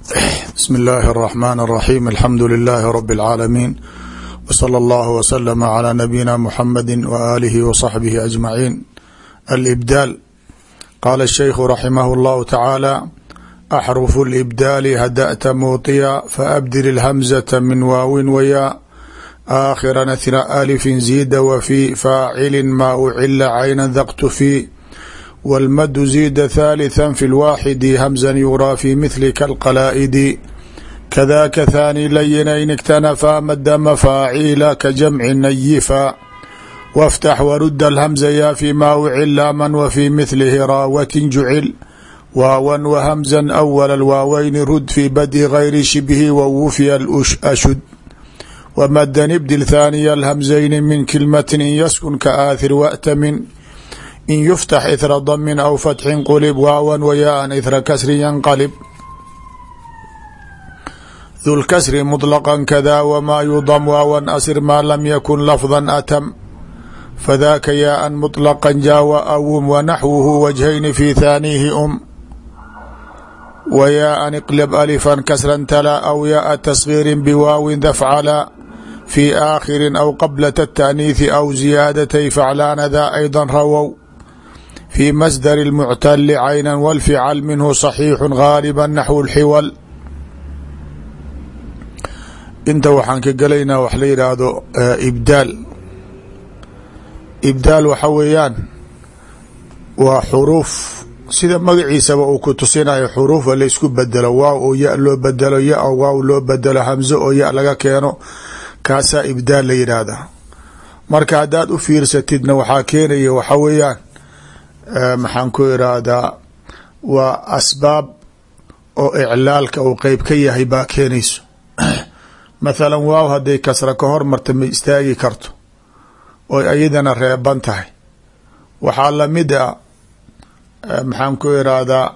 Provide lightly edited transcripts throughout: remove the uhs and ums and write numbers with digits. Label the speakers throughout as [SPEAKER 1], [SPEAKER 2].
[SPEAKER 1] بسم الله الرحمن الرحيم الحمد لله رب العالمين وصلى الله وسلم على نبينا محمد وآله وصحبه أجمعين. الإبدال. قال الشيخ رحمه الله تعالى: أحرف الإبدال هدأت موطيا فأبدل الهمزة من واو وياء آخرا أثناء ألف زيد وفي فاعل ما أعل عينا ذقت في والمد زيد ثالثا في الواحد همزا يرى في مثل كالقلائد كذاك ثاني لينين اكتنفا مد مفاعيل كجمع نيفا وافتح ورد الهمزة يا فيما أعل من وفي مثله راوة جعل واوا وهمزا أول الواوين رد في بدء غير شبه ووفي الأشد ومد نبدل ثاني الهمزين من كلمة إن يسكن كآثر وأتمن إن يفتح إثر ضم أو فتح قلب واوا وياء إثر كسر ينقلب ذو الكسر مطلقا كذا وما يضم واوا أسر ما لم يكن لفظا أتم فذاك ياء مطلقا جاء أوم ونحوه وجهين في ثانيه وياء اقلب ألفا كسرا تلا أو ياء تصغير بواو ذفعلا في آخر أو قبلة التأنيث أو زيادتي فعلان ذا أيضا رووا في مصدر المعتل عينا والفعل منه صحيح غالبا نحو الحول. inta waxaan ka gelaynaa wax la yidhaahdo ibdaal. ibdaal waxa weeyaan waa xuruuf sida magaciisaba uu ku tusinayo xuruufa la isku bedelo waaw oo ya loo bedelo ya oo waaw loo bedelo hamzo oo ya laga keeno kaasaa ibdaal la yidhaahdaa. marka haddaad u fiirsatidna waxaa keenaya waxa weeyaan maxaan ku irahdaa waa asbaab oo iclaalka uu qeyb ka yahay baa keenayso. mathalan waaw hadday kasra ka hor marta ma istaagi karto oy ayadana reeban tahay. waxaa lamid a maxaan ku irahdaa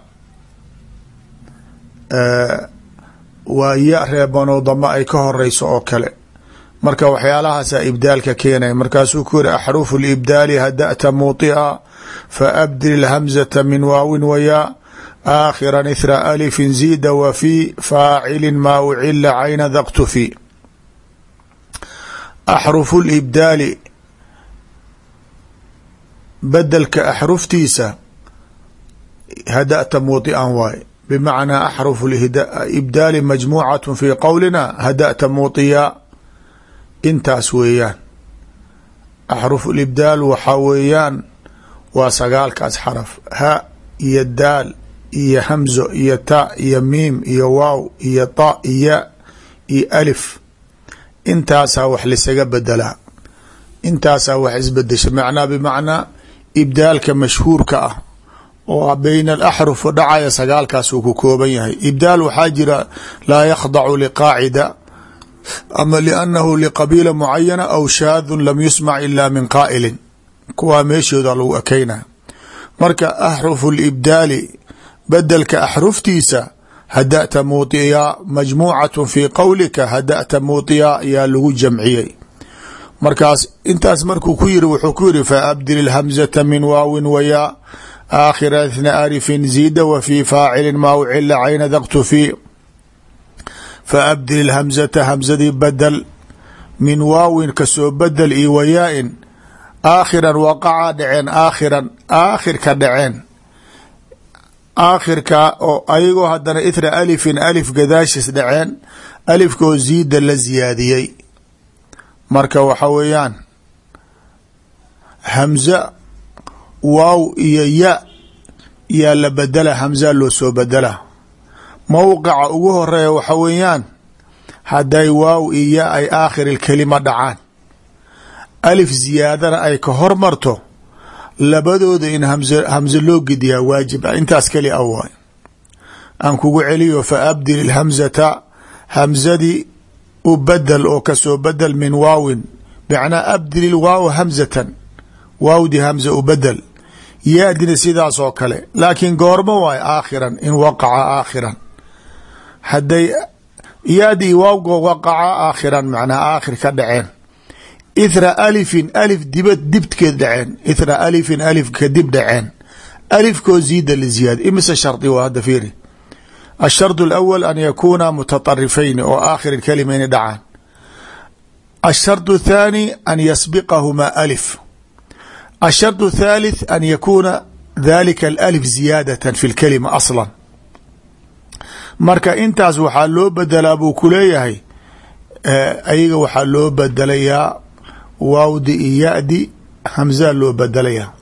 [SPEAKER 1] waa ya reebanoo dama ay ka horeyso oo kale. marka waxyaalahaasa ibdaalka keenaya. markaasuu ku yiri axrufu libdaali hada'ta muuطi'a faabdil ilhamzata min waawin wayaa آخرا إثر ألف زيد وفي فاعل ما أعل عين ذقت في. أحرف الإبدال بدلك أحرفتيسا هدأت موطئا واي بمعنى أحرف الإبدال مجموعة في قولنا هدأت موطيا intaas weeyaan. أحرف الإبدال waxaa weeyaan waa sagaalkaas xaraf ha iyo daal iyo hamzo iyo ta iyo miim iyo waaw iyo ta iyo alif. intaasaa wax lisaga bedelaa. intaasaa wax isbedesha macnaa bimacnaa ibdaalka mashhuurka ah oo bayna alaxruf dhacaya sagaalkaas uu ku kooban yahay. ibdaal waxaa jira laa yakhdacu liqaacida ama liannahu liqabiila mucayana aw shaadun lam yusmac ila min qaa'ilin. kuwaa meeshooda lagu ekeynaa. marka axrufu libdaali bedelka axruftiisa hada'ta muuطiyaa majmuucatu fii qowlika hada'ta muuطiyaa ayaa lagu jamciyey. markaas intaas markuu ku yiri wuxuu ku yiri faabdil ilhamzata min waawin wayaa aakhira ithna alifin ziida wa fii faacilin maa ucila cayna daqtu fii faabdil ilhamzata hamzadii badel min waawin kasoo bedel iyo wayaa-in aakhiran waqaca dhaceen aakhiran aakhirka dhaceen aakhirka oo ayagoo haddana ithra alifin alif gadaashis dhaceen alifkoo ziida la ziyaadiyey. marka waxa weeyaan hamza waaw iyo ya yaa la bedela hamza loo soo bedela. mowqica ugu horeeya waxa weeyaan hadday waaw iyo ya ay aakhir ilkelima dhacaan alif ziyaadana ay ka hormarto labadooda in hamze loo gediyaa waajib ah. intaas keli a waay. aan kugu celiyo faabdil ilhamzata hamzadii u bedel oo kasoo bedel min waawin bicnaa abdil ilwaaw hamzatan waawdi hamza u bedel yaadina sidaas oo kale. laakiin goormo waay aakhiran in waqaca aakhiran hadday yaadii waawgo waqaca aakhiran macnaa aakhir ka dhaceen ithra alifin alif dibdkeed dhaceen ithra alifin alif kadib dhaceen alifkoo ziida liziyaada imise shardi waa hadda fiiri الشharط الأول أن يkuuna متطرفayni oo aakhir الكلمayni dhacaan. الشharط الثاني أن يسبقهma ألف. الشharط الثالث أن يkuuna ذلika الألف زiyaadaة في الكلمة أصلا. marka intaas waxaa loo bedelaa buu ku leeyahay ayaga waxaa loo bedelayaa waawdi iyo ya-di hamزaa loo bedelayaa.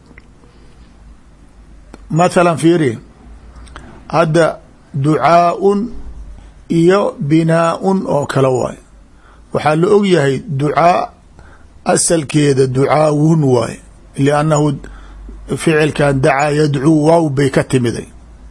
[SPEAKER 1] مثلا fiiri hadda ducaaءun iyo binaaءun oo kale waay. waxaa la og yahay ducaa asalkeeda ducaawun waay لأnnahu ficilkan dacaa yadcuu waaw bay ka timiday.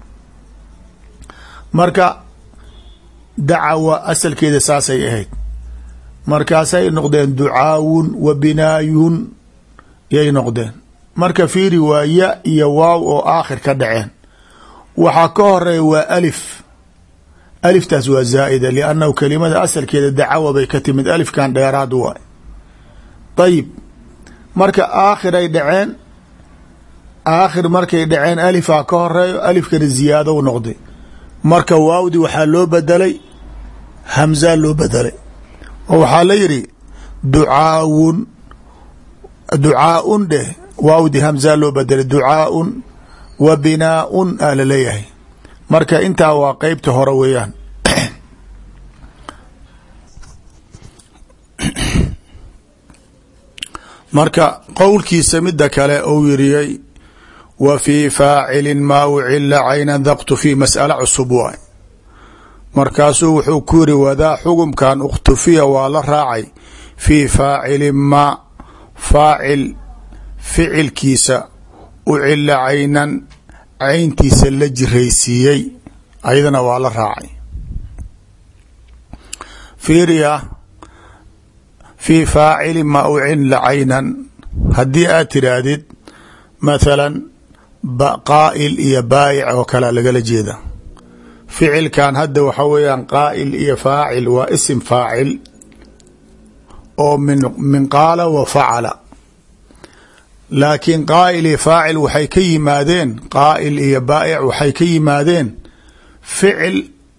[SPEAKER 1] marka dacawa asalkeeda saasay ahayd markaasay noqdeen ducaawun wa binaayun yay noqdeen. marka fiiri waa ya iyo waaw oo aakhir ka dhaceen. waxaa ka horeeya waa alif. aliftaas waa zaa'ida liannahu kelimada asalkeeda dacawa bay ka timid alifkan dheeraad waay. ayib marka aakhiray dhaceen aakhir markay dhaceen alifaa ka horeeyo alifkana ziyaado noqday. marka waawdi waxaa loo bedelay hamzaa loo bedelay oo waxaa la yidhi ducaawun ducaaun dheh waawdi hamzaa loo bedelay ducaaun wa binaaun aa la leeyahay. marka intaa waa qeybta hore weeyaan. marka qowlkiisa mida kale ou yiriyey wa fii faacilin maa ucila caynan daqtu fi mas'ala cusub waay. markaasuu wuxuu ku yiri wadaa xugumkan ukhtufiya waa la raacay fii faacilin maa faacil ficilkiisa ucila caynan cayntiisa la jiraysiiyey ayadana waa la raacay. fiiriya fii faacilin maa ucila caynan haddii aad tiraahdid mathalan qaa'il iyo baayic oo kale lagala jeeda. ficilkan hadda waxa weeyaan qaa'il iyo faacil waa isim faacil oo min qaala wa facala. laakiin qaa'il iyo faacil waxay ka yimaadeen qaa'il iyo baa'ic waxay ka yimaadeen ficil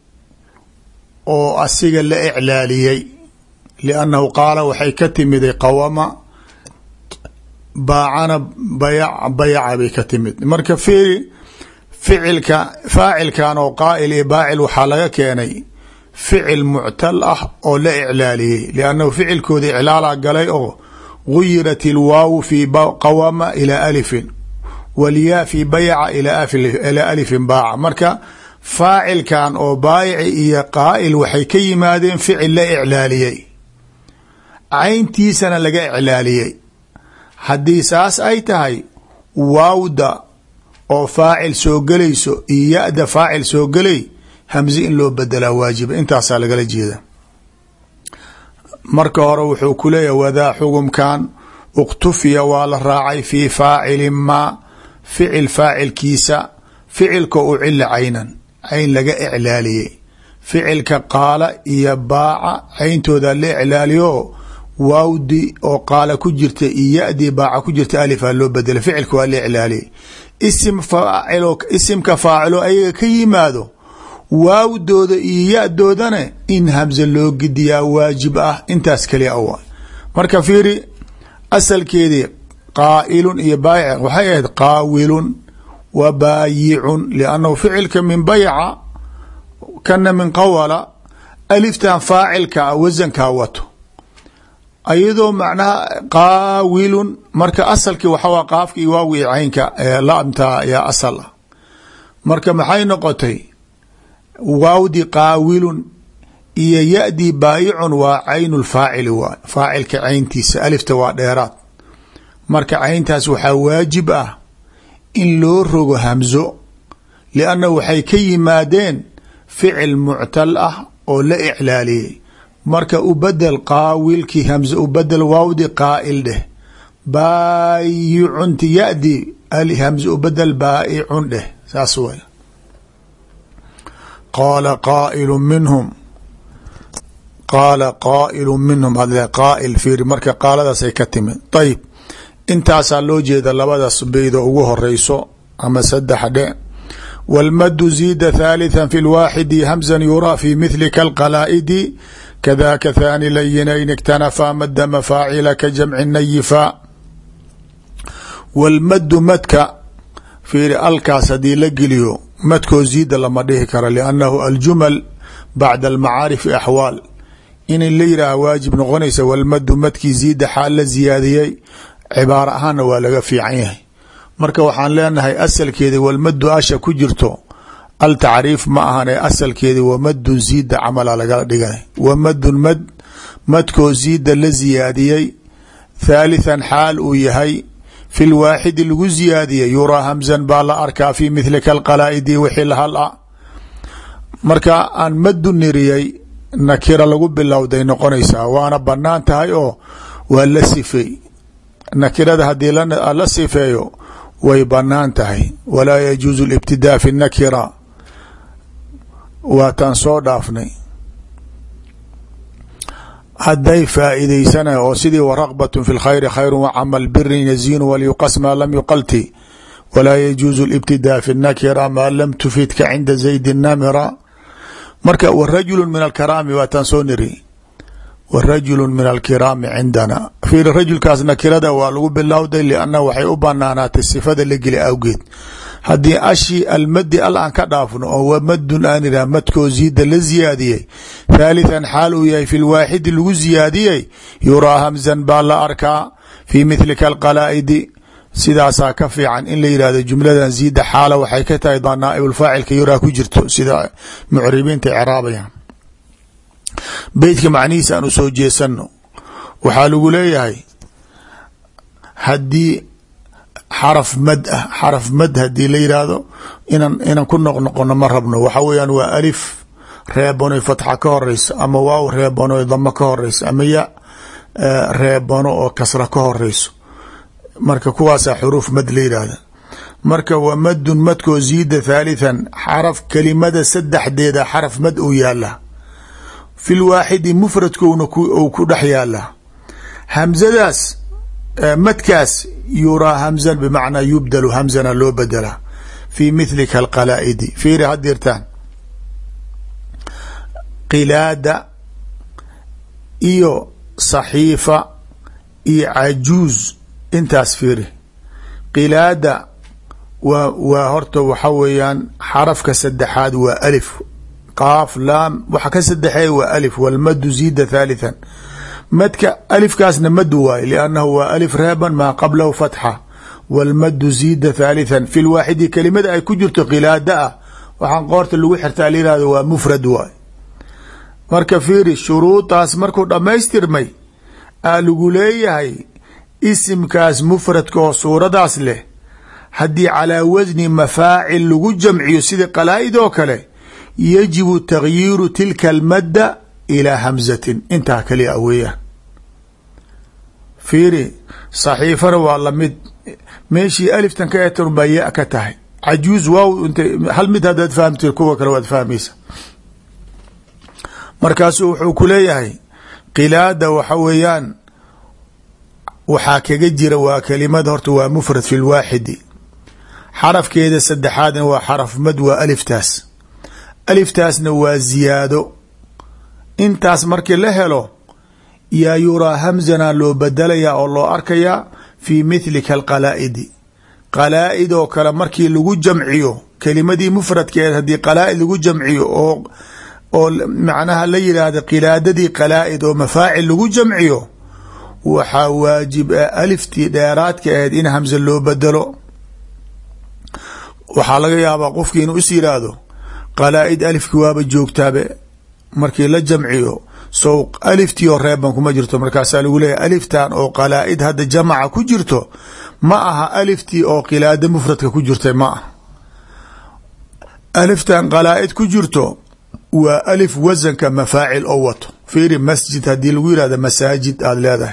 [SPEAKER 1] oo asiga la iclaaliyey liannahu qaala waxay ka timiday qawama baacana bayaca bay ka timid. marka fiiri ficilka faacilkan oo qaa'il iyo baacil waxaa laga keenay ficil muctal ah oo la iclaaliyey liannahu ficilkooda iclaala galay oo guyirat ilwaawu fi qawama ilaa alifin walyaa fi bayaca ilaa alifin baaca. marka faacilkan oo baayici iyo qaa'il waxay ka yimaadeen ficil la iclaaliyey cayntiisana laga iclaaliyey. haddii saas ay tahay waawda oo faacil soo gelayso iyo ya-da faacil soo gelay hamze in loo bedelaa waajiba. intaasaa lagala jeeda. marka hore wuxuu ku leeyahay wadaa xugumkan ukhtufiya waa la raacay fii faacilin maa ficil faacilkiisa ficilka ucila caynan cayn laga iclaaliyey. ficilka qaala iyo baaca cayntooda la iclaaliyo waawdi oo qaala ku jirta iyo ya-dii baaca ku jirta alifaa loo bedelay ficilka waa la iclaaliyey. isimka faacilo ayaga ka yimaado waawdooda iyo ya-doodana in hamze loo gidiyaa waajib ah. intaas kaliya awa. marka fiiri asalkeedii qaa'ilun iyo baayic waxay ahayd qaawilun wa baayicun liannahu ficilka min bayaca kana min qawala aliftan faacilka wasankaa wato ayadoo macnaha qaawilun. marka asalkii waxaa qaafka iyo waawi caynka laamta yaa asal ah. marka maxay noqotay waawdi qaawilun iyo ya-dii baayicun waa caynu faacili waay faacilka cayntiisa alifta waa dheeraad. marka cayntaas waxaa waajib ah in loo rogo hamzo lianna waxay ka yimaadeen ficil muctal ah oo la iclaaliyey. marka u bedel qaawilkii hamze u bedel waawdi qaa'il dheh baayicunti ya-di hamze u bedel baa'icun dheh saas way. qaala qaa'ilu minhum qaala qaa'ilu minhum hadle qaa'il fiiri marka qaaladaasay ka timid. ayib intaasaa loo jeeda labadaas beyda ugu horeyso ama saddex dhe wاlmadu ziida ثaalitثa fi اlwaaxidi hamزa yuraa fi mithli kalqalaa'idi kadaka thani layinayn اktanafaa mada mafaacila ka jamci nayifa. wاlmadu madka fiiri alkaas hadii la geliyo madkoo ziida lama dhihi karo liannahu aljumal bacda almacaarifi axwaal in la yidhaaha waajib noqonaysa. walmadu madkii ziida xaal la ziyaadiyey cibaaro ahaanna waa laga fiican yahay. marka waxaan leenahay asalkeedi walmadu asha ku jirto al tacriif ma ahan ee asalkeedi wamadun ziida camala lagala dhigay. wamadun mad madkoo ziida la ziyaadiyey thaalithan xaal uu yahay fi lwaaxidi lagu ziyaadiyey yuraa hamzan baa la arkaa fi mithli kalqalaa'idi wixii lahal a. marka aan madu niriyey nakira lagu bilowday noqonaysaa waana banaan tahay oo waa la sifeey. nakirada haddii la sifeeyo way banaan tahay. walaa yajuuzu libtidaa fi nakira waataan soo dhaafnay. hadday faa'iideysana oo sidii waraqbat fi lkhayri khayru wacamal birin yaziinu walyuqas maa lam yuqalti walaa yajuuzu libtidaa fi nakira maa lam tufidka cinda zaydi namira. marka warajulu min alkaraami waataan soo niri warajulu min alkiraami cindana fiiri rajulkaas nakirada waa lagu bilowday lianna waxay u banaanaatay sifada la geli awgeed. haddii ashi almadi al aan ka dhaafno oo wamadun aan ihaha madkoo ziida la ziyaadiyey thaalithan xaal uu yahay fi lwaaxidi lagu ziyaadiyey yuraa hamzan baa la arkaa fi mithli kalqalaa'idi. sidaasaa ka fiican in la yidhahdo jumladan ziida xaala waxay ka tahay naaibulfaacilka yuraa ku jirto sida mucribiinta icraabayaan. beytka macnihiisa aan u soo jeesano waxaa lagu leeyahay haddii xaraf mad ah xaraf mad hadii la yidhaahdo inaan ku noqnoqono ma rabno. waxa weeyaan waa alif reebanoy fatxa ka horeyso ama waaw reebanoy damo ka horeyso ama ya reebano oo kasra ka horeyso. marka kuwaasaa xuruuf mad la yidhaahda. marka wamadun madkoo ziida thaalithan xaraf kelimada saddexdeeda xaraf mad uu yaala fi lwaaxidi mufradkouna ou ku dhex yaala. hamzadaas madkaas yuraa hamzan bimacnaa yubdalu hamzana loo bedelaa fi mithli kalqalaa'idi. fiiri hadirtaan qilaada iyo saxiifa iyo cajuuz intaas fiiri. qilaada waa horta waxa weeyaan xarafka saddexaad waa alif qaaf laam waxa ka sadexeeya waa alif walmadu ziida thaalithan. madka alifkaasna madu waaye liannahu waa alif reeban maa qablahu fatxa walmadu ziida thaalithan fi lwaaxidi kelimada ay ku jirto qilaada ah waxaan qoorta lagu xirtaa layihahdo waa mufrad waaye. marka fiiri shuruudaas markuu dhammaystirmay aa lagu leeyahay isimkaas mufradka oo suuradaas leh haddii calaa wasni mafaacil lagu jamciyo sida qalaa'id oo kale yajibu taghyiiru tilka almadda ilaa hamzatin. intaa kaliya weeyaan. fiiri saxiifana waa lamid meeshii aliftan ka eetan baa ya ka tahay. cajuuz waaw hal mid haddaad fahamtid kuwa kale waad fahmaysa. markaasuu wuxuu ku leeyahay qilaada waxa weeyaan waxaa kaga jira waa kelimada horta waa mufrad fi lwaaxidi xarafkeeda saddexaadna waa xaraf mad waa aliftaas. aliftaasna waa ziyaado. intaas markii la helo yaa yuraa hamzana loo badalayaa oo loo arkayaa fi mithli kalqalaa'idi. qalaa'id oo kale markii lagu jamciyo kelimadii mufradkeed haddii qalaa'id lagu jamciyo oo macnaha la yidhaahdo qilaadadii qalaa'id oo mafaacil lagu jamciyo waxaa waajib ah aliftii dheeraadka ahayd in hamza loo bedelo. waxaa laga yaabaa qofkii inuu is yidhaahdo qalaa'id alifki waaba joogtaabe markii la jamciyo sow aliftii oo reeban kuma jirto. markaasaa lagu leeyahy aliftan oo qalaa'id hadda jamaca ku jirto ma aha aliftii oo qilaada mufradka ku jirtay ma aha. aliftan qalaa'id ku jirto waa alif wasanka mafaacil oo wato. fiiri masjid haddii lagu yihahdo masaajid aada leedahay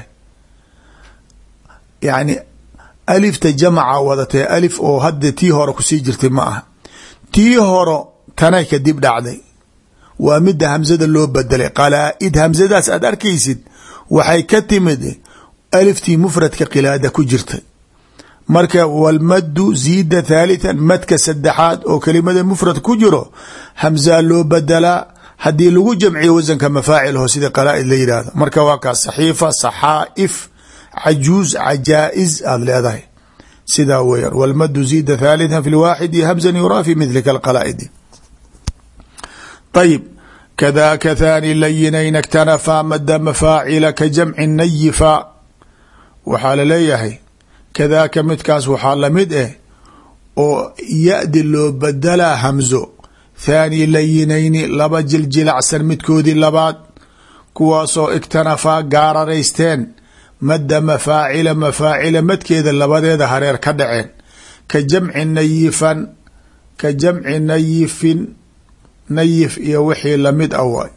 [SPEAKER 1] yani alifta jamaca wadatee alif oo hadda tii hore kusii jirtay ma aha. tii horo tanay kadib dhacday waa mida hamzada loo bedelay. qalaa'id hamzadaas aad arkaysid waxay ka timid aliftii mufradka qilaada ku jirtay. marka walmaddu ziida thaalithan madka saddexaad oo kelimada mufrad ku jiro hamzaa loo bedelaa haddii lagu jamciyo wasanka mafaacilho sida qalaa-id la yidhaahdo marka waa kaas saxiifa saxaa'if cajuuz cajaa-is aada leedahay sidaa weeyaan walmaddu ziida thaalithan fi lwaaxidi hamzan yuraa fi midlika alqalaa'idi ayib kadaaka thaani layinayn اktanafaa madda mafaacila ka jamci nayifa waxaa laleeyahay kadaaka midkaas waxaa lamid ah oo ya-di loo bedelaa hamzo thaani layinayni laba jiljilacsan midkoodii labaad kuwaasoo iktanafaa gaararaysteen madda mafaacila mafaacila madkeeda labadeeda hareer ka dhaceen ka jamci nayifan ka jamci nayifin nayif iyo wixii lamid ah waay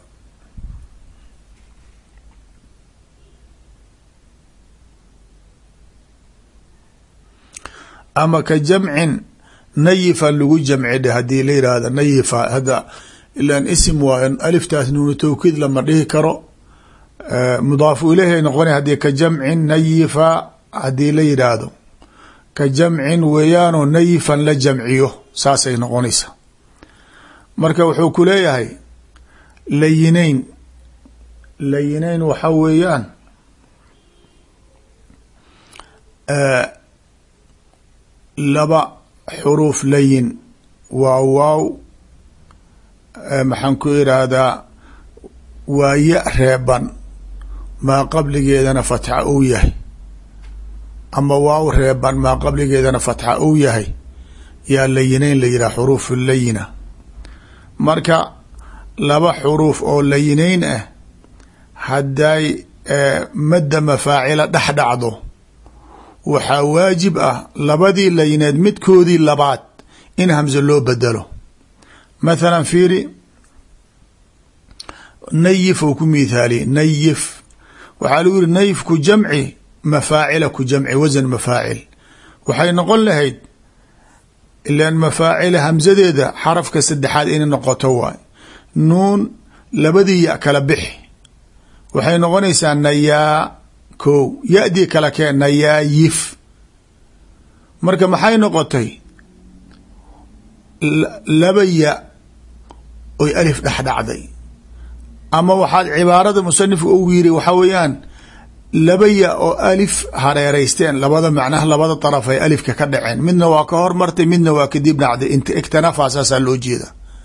[SPEAKER 1] ama ka jamcin nayifan lagu jamci dhe hadii la yihahdo nayifa hadda ilan isim waayo aliftaas nuunu tawkiid lama dhihi karo mudaafu ileyhi noqona hadii ka jamcin nayifa hadii la yidhaahdo ka jamcin weeyaanoo nayifan la jamciyo saasay noqonaysa marka wuxuu ku leeyahay layinayn layinayn waxaa weeyaan laba xuruuf layin waa waaw maxaan ku irahdaa waa ya reeban maa qabligeedana fatxa uu yahay ama waaw reeban maa qabligeedana fatxa uu yahay yaa layinayn la yidhah xuruuf layina marka laba xuruuf oo layinayn ah hadday madda mafaacila dhex dhacdo waxaa waajib ah labadii layineed midkoodii labaad in hamzo loo bedelo mathalan fiiri nayif ou ku mithaaliye nayif waxaa lagu yihi nayif ku jamci mafaacila ku jamci wasan mafaacil waxay noqon lahayd ilan mafaacila hamsadeeda xarafka saddexaad inay noqoto waay nuun labadii ya kala bixi waxay noqonaysaa nayaa kow ya-dii kala kee nayaayif marka maxay noqotay laba ya oy alif dhexdhacday ama waxaad cibaarada musanifka ugu yiri waxaa weeyaan laba ya oo alif hareereysteen labada macnaha labada daraf ay alifka ka dhaceen midna waa ka hormartay midna waa kadib dhacday inta iktanafaa saasaa loo jeeda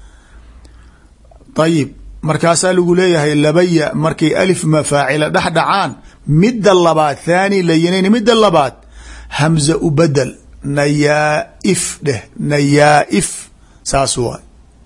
[SPEAKER 1] ayib markaasaa lagu leeyahay laba ya markay alif mafaacila dhex dhacaan midda labaad thaani layinayn midda labaad hamza u bedel nayaaif dheh nayaaif saas waay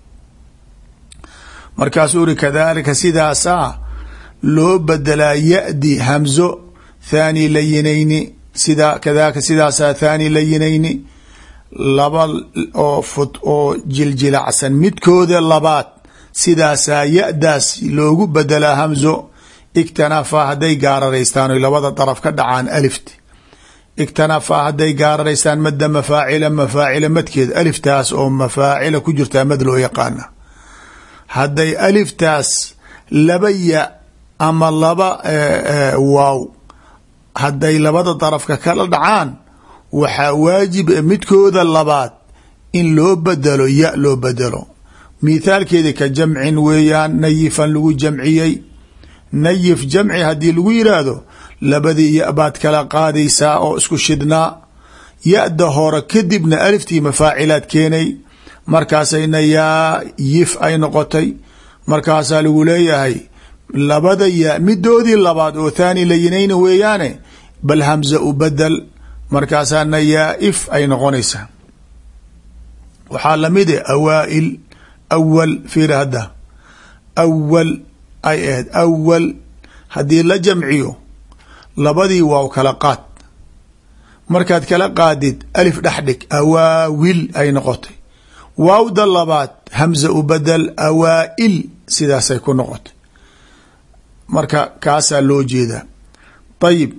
[SPEAKER 1] markaasuu uri kadalika sidaasaa loo bedelaa ya-di hamzo thaani layinayni sida kadalika sidaasaa thaani layinayni laba oo jiljilacsan midkooda labaad sidaasaa ya-daas loogu bedelaa hamzo iktanafaa hadday gaararaystaan oy labada daraf ka dhacaan alifti iktanafaa hadday gaararaystaan madda mafaacila mafaacila madkeed aliftaas oo mafaacila ku jirtaa mad loo yaqaana hadday aliftaas laba ya ama laba waaw hadday labada darafka kala dhacaan waxaa waajib midkooda labaad in loo bedelo ya loo bedelo mithaalkeedi ka jamcin weeyaan nayifan lagu jamciyey nayif jamci haddii lagu yiraahdo labadii ya baad kala qaadaysaa oo isku shidnaa ya-da hore kadibna aliftii mafaacilaad keenay markaasay nayaayif ay noqotay markaasaa lagu leeyahay labada ya midoodii labaad oo thaani layinayna weeyaane bal hamza u bedel markaasaa nayaaif ay noqonaysaa waxaa lamid e awaail awal fiir hadda awal ay ahayd awal haddii la jamciyo labadii waaw kala qaad markaad kala qaadid alif dhexdhig awaawil ay noqotay waawda labaad hamza u bedel awaail sidaasay ku noqotay marka kaasaa loo jeedaa ayib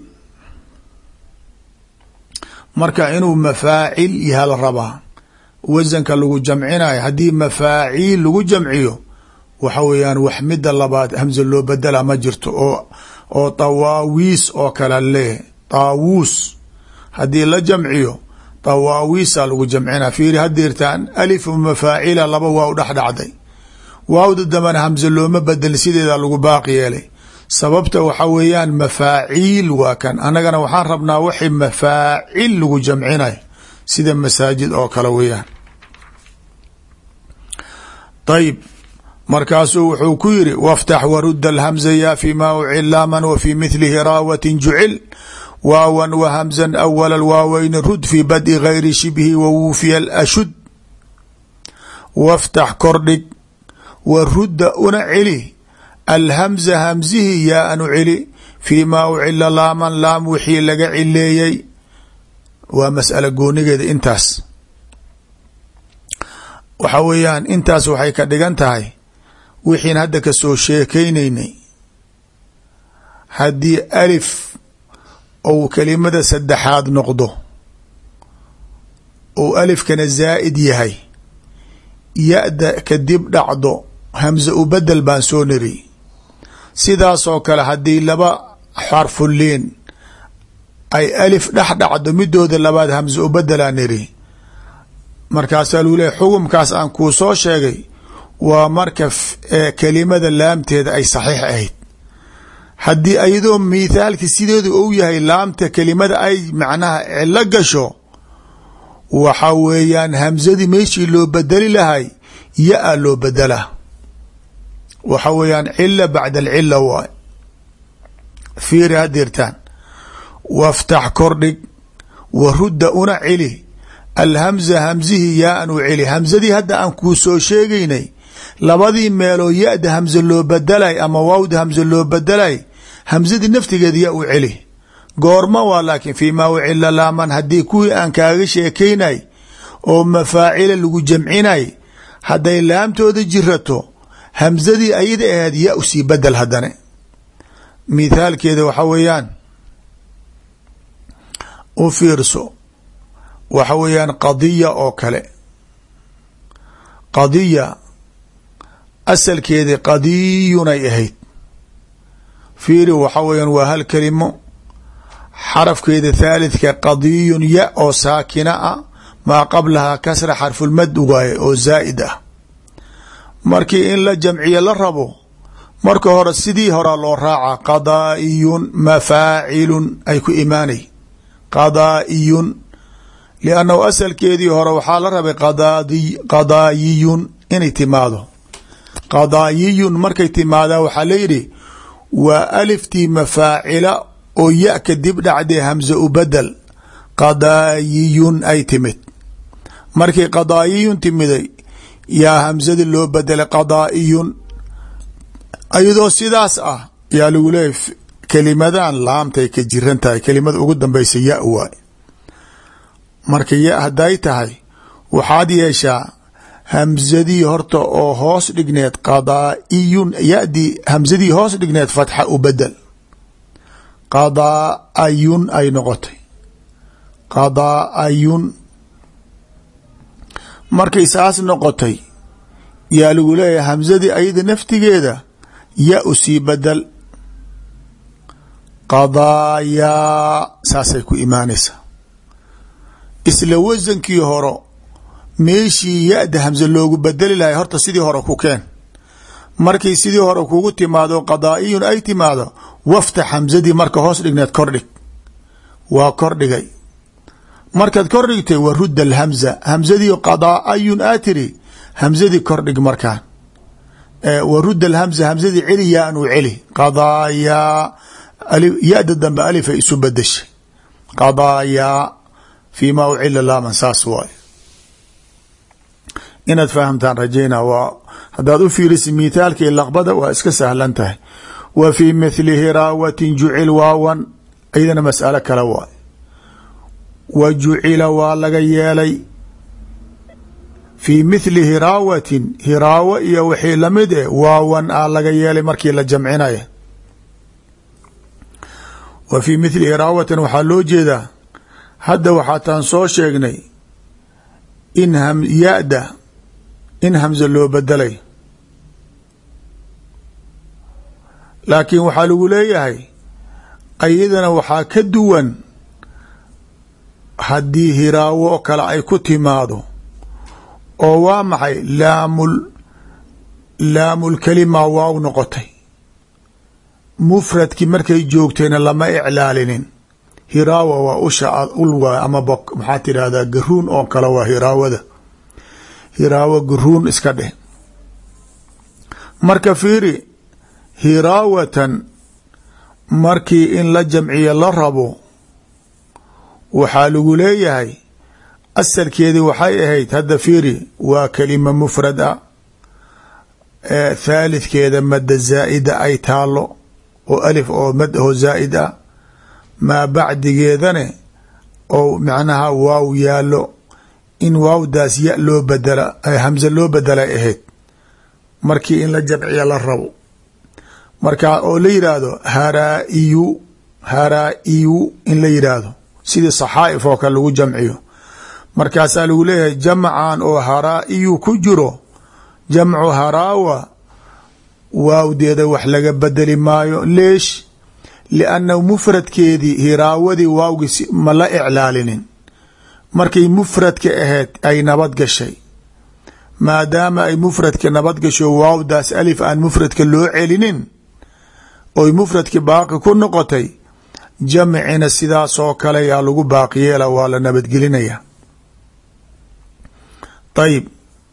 [SPEAKER 1] marka inuu mafaacil yaha la rabaa wasanka lagu jamcinayo haddii mafaaciil lagu jamciyo waxa weeyaan wax mida labaad hamza loo bedela ma jirto oo tawaawiis oo kale leh taawuus haddii la jamciyo طawaawiisa lagu jamcina fiiri hadeertaan alif mafaacila laba waaw dhexdhacday waawda dambana hamze looma bedelin sideeda lagu baaqi yeelay sababta waxa weeyaan mafaaciil waa kan anagana waxaan rabnaa wixii mafaacil lagu jamcinay sida masaajid oo kale weeyaan ayb markaasuu wuxuu ku yiri waftax warud alhamza ya fi ma ucilaman wa fi mithlihi raawatin jucil waawan wa hamzan awal alwaaweyn rud fi bad'i gayri shibhi wa wuufiya alashud waftax kordhig wa rudda una celi alhamza hamzihi yaa anu celi fii maa ucila laaman laam wixii laga cileeyey waa mas'ala goonigeeda intaas waxa weeyaan intaas waxay ka dhigan tahay wixiin hadda ka soo sheekaynaynay haddii alif ou kelimada saddexaad noqdo ou alifkana zaa'id yahay ya-da kadib dhacdo hamza u bedel baan soo niri sidaasoo kale haddii laba xarfuliin ay alif dhex dhacdo midooda labaad hamza u bedelaa niri markaasaa luu leeyahy xukumkaas aan kuu soo sheegay waa marka kelimada laamteeda ay saxiix ahayd haddii ayadoo mithaalki sideedu ou yahay laamta kelimada ay macnaha cilo gasho waxa weeyaan hamzadii meeshii loo bedeli lahay ya-a loo bedelaa waxa weeyaan cila bacda alcila waay fiiri hadeertaan waftax kordhig wa rudda una celi alhamza hamzihi yaa an u celi hamzadii hadda aan kuu soo sheegaynay labadii meeloo ya-da hamze loo bedelay ama waawda hamze loo bedelay hamzadii naftigeeda ya u celi goorma waa laakiin fii maa ucila laaman haddii kuwii aan kaaga sheekaynay oo mafaacila lagu jamcinay hadday laamtooda jirato hamzadii ayada ahayd ya u sii bedel haddane mithaalkeeda waxa weeyaan u fiirso waxa weeyaan qadiya oo kale qadiya asalkeedii qadiyunay ahayd fiiri waxa weeyaan waa hal kelimo xarafkeeda thaalithka qadiyun ya oo saakina ah maa qablahaa kasra xarfulmad ugaaye oo zaa'id ah markii in la jamciye la rabo marka hore sidii horaa loo raaca qadaa'iyun mafaacilun ay ku imaanay qadaa'iyun liannahu asalkeedii hore waxaa la rabay qadaayiyun inay timaado qadaayiyun markay timaadaa waxaa layidhi waa aliftii mafaacila oo ya kadib dhacdee hamze u bedel qadaayiyun ay timid markay qadaayiyun timiday yaa hamzadii loo bedelay qadaa'iyun ayadoo sidaas ah yaa lagu leeyahy kelimadan laamtay ka jiran tahay kelimada ugu dambaysa ya waay marka ya hadday tahay waxaad yeeshaa hamzadii horta oo hoos dhigneed qadaa'iyun yadii hamzadii hoos dhigneed fatxa u bedel qadaa'ayun ay noqotay qadaa'ayun markay saas noqotay yaa lagu leeyahay hamzadii ayada naftigeeda ya u sii bedel qadaayaa saasay ku imaanaysaa isla wasankii horo meeshii ya-da hamze loogu bedeli lahay horta sidii hore ku keen markay sidii hore kugu timaado qadaa'iyun ay timaado waftax hamzadii marka hoos dhigneed kordhig waa kordhigay markaad kordhigtay wa rudda alhamza hamzadii qadaa'ayun aa tiri hamzadii kordhig markaan wa rudda alhamza hamzadii celi yaa anuu celi qadaayaa ya-da dambe alifay isu bedeshay qadaayaa fii maa ucila laaman saas waayo inaad fahamtaan rajayna waa haddaad u fiirisa mithaalka i laqbada waa iska sahlan tahay wa fii mithlihi raawatin jucil waawan ayadana mas'alo kale waayo wa jucila waa laga yeelay fii mithli hiraawatin hiraawo iyo wixii lamid eh waawan aa laga yeelay markii la jamcinaya wa fii mithli hiraawatin waxaa loo jeedaa hadda waxaataan soo sheegnay in ya-da in hamze loo bedelay laakiin waxaa lagu leeyahay ayadana waxaa ka duwan haddii hiraawo oo kale ay ku timaado oo waa maxay laamulkalima waaw noqotay mufradkii markay joogtayna lama iclaalinin hiraawa waa usha ul waay ama maxaa tidhahdaa garuun oo kale waa hiraawada hiraawo garuun iska dheh marka fiiri hiraawatan markii in la jamciyo la rabo waxaa lagu leeyahay asalkeedii waxay ahayd hadda fiiri waa kelima mufrad a thaalithkeeda madda zaa'ida ay taalo oo alif oo mad aho zaa'id ah maa bacdigeedane oo macnaha waaw yaalo in waawdaas ya loo badela hamze loo bedelay ahayd markii in la jamciya la rabo marka oo la yidhaahdo haraa'iyu in la yidhaahdo sidii saxaa'if oo kale lagu jamciyo markaasaa lagu leeyahay jamcan oo haraa'iyu ku jiro jamcu haraawa waawdeeda wax laga bedeli maayo leesh liannahu mufradkeedii hiraawadii waawgii ma la iclaalinin markay mufradka ahayd ay nabad gashay maadaama ay mufradka nabad gasho waawdaas alif aan mufradka loo celinin oy mufradki baaqi ku noqotay jamcina sidaasoo kale yaa lagu baaqi yeela waa la nabadgelinaya ayib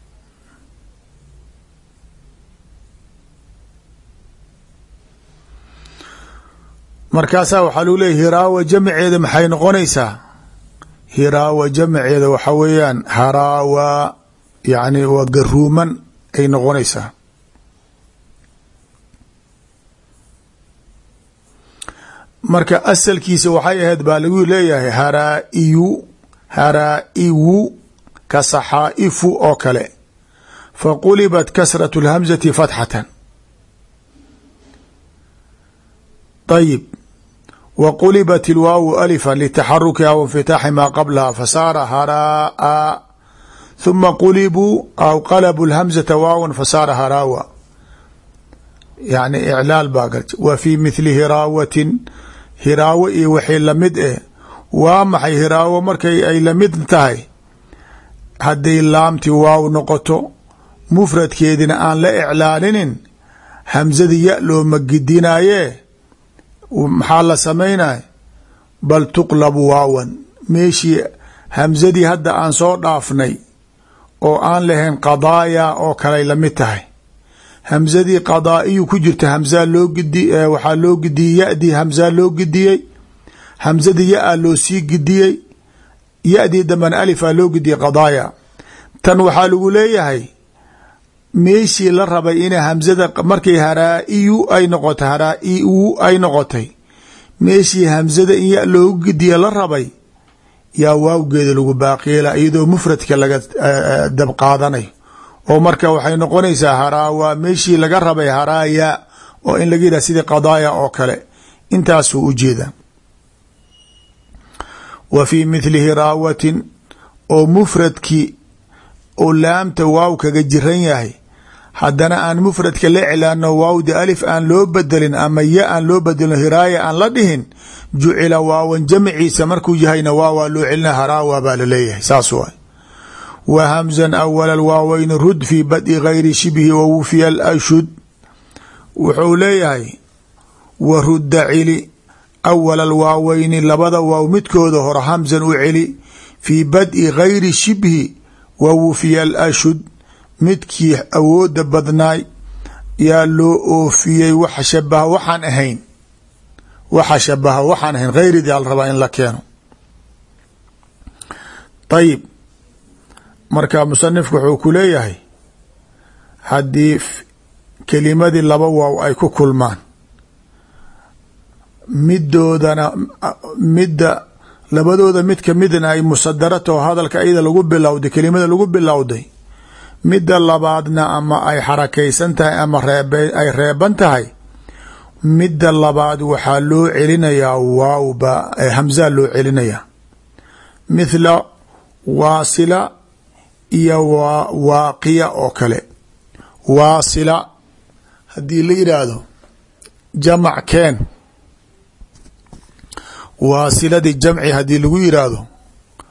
[SPEAKER 1] markaasaa waxaa lagu leeyahy hiraawa jamceeda maxay noqonaysaa hiraawa jamceeda waxa weeyaan haraawa yani waa garuuman ay noqonaysaa marka asalkiisa waxay ahayd baa lagu leeyahay haraa'iwu ka saxaa'ifu oo kale faqulibat kasrat اlhamzati fatxatan ayib wa qulibat ilwaawu alifa litaxarukiha wainfitaaxi maa qablaha fasaara haraa'a huma qulibuu aw qalabuu اlhamzata waawan fasaara haraawa yani iclaal baa garta wa fii mithli hiraawatin hiraawo iyo wixii lamid eh waa maxay hiraawo markay ay lamid tahay hadday laamti waaw noqoto mufradkeedina aan la iclaalinin hamsadii ya looma gidinaaye maxaa la samaynaya bal tuqlabu waawan meeshii hamsadii hadda aan soo dhaafnay oo aan lahayn qadaaya oo kaley lamid tahay hamsadii qadaa'iyu ku jirta hamsaa loo gidi waxaa loo gidiyey yadii hamsaa loo gidiyey hamsadii ya-a loo sii gidiyey ya-dii damban alifaa loo gidiyey qadaaya tan waxaa lagu leeyahay meeshii la rabay inay hamsada markay haraa'iyu ay noqotay haraa'iu ay noqotay meeshii hamsada in ya loogu gidiya la rabay yaa waawgeeda lagu baaqiyeela iyadoo mufradka laga dab qaadanayo oo marka waxay noqonaysaa haraawa meeshii laga rabay haraaya oo in laga yidhah sidii qadaaya oo kale intaasuu ujeeda wa fii mithli hiraawatin oo mufradkii oo laamta waaw kaga jiran yahay haddana aan mufradka la iclaano waawdi alif aan loo bedelin ama ya aan loo bedelin hiraaya aan la dhihin jucila waawan jamciisa markuu yahayna waawaa loo celina haraawa baa laleeyahay saas waay wa hamzan awala alwaaweyni rud fii badi gayri shibhi wa wufiya alashud wuxuu leeyahay wa rudda celi awala alwaaweyni labada waaw midkooda hore hamzan u celi fii badi gayri shibhi wa wufiya alashud midkii awooda badnaay yaa loo oofiyey waxa shabaha waxaan ahayn waxa shabaha waxaan ahayn hayridii al rabaa in la keeno ayib marka musanifku wuxuu ku leeyahay haddii kelimadii laba waaw ay ku kulmaan midoodana midda labadooda mid kamidna ay musadarato hadalka iyada lagu bilowday kelimada lagu bilowday midda labaadna ama ay xarakaysan tahay ama ay reeban tahay midda labaad waxaa loo celinayaa waawba hamzaa loo celinayaa mithla waasila iyo waaqiya oo kale waasila haddii la yidhaahdo jamac keen waasiladii jamci haddii lagu yidhaahdo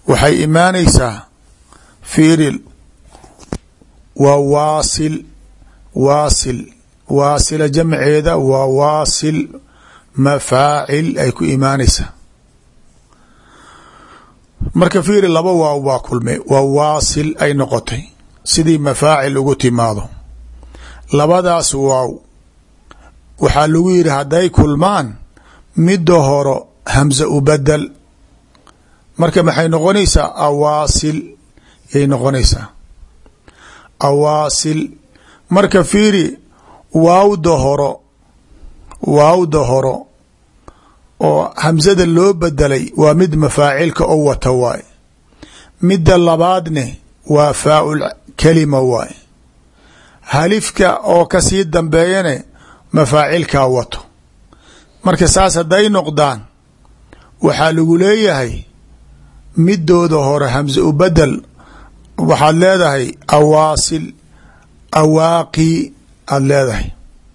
[SPEAKER 1] waxay imaanaysaa fiiri waa waasila jamceeda waa waasil mafaacil ay ku imaanaysaa. marka fiiri laba waaw baa kulmay, waa waasil ay noqotay sidii mafaacil ugu timaado. labadaas waaw waxaa lagu yidhi hadday kulmaan midda horo hamza u badel, marka maxay noqonaysaa awaasil yay noqonaysaa awaasil. marka fiiri waawda horo oo hamzada loo bedelay waa mid mafaacilka oo wata waay, midda labaadne waa faaul kalima waay, halifka oo kasii dambeeyane mafaacilkaa wato. marka saas hadday noqdaan waxaa lagu leeyahay midooda hore hamze u bedel, waxaad leedahay awaasil awaaqi aad leedahay.